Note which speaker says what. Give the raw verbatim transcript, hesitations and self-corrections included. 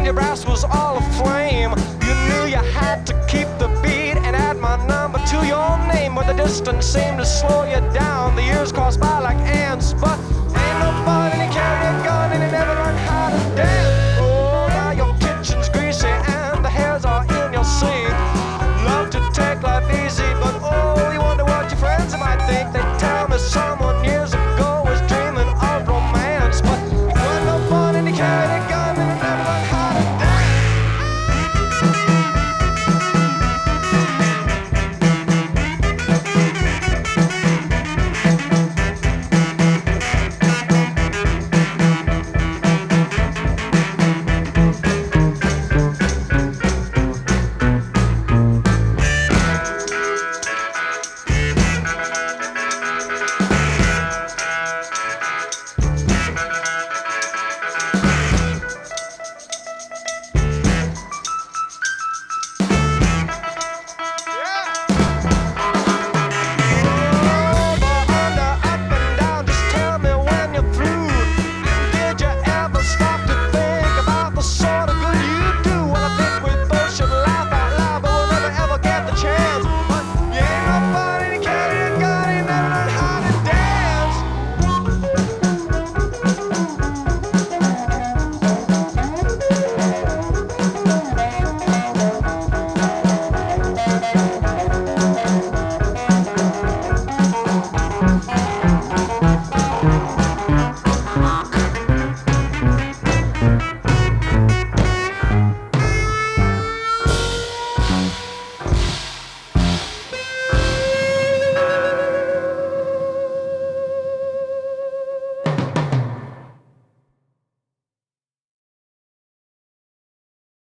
Speaker 1: and your brass was all aflame. You knew you had to keep the beat and add my number to your name, but the distance seemed to slow you down. The years crossed by like ants, but ain't nobody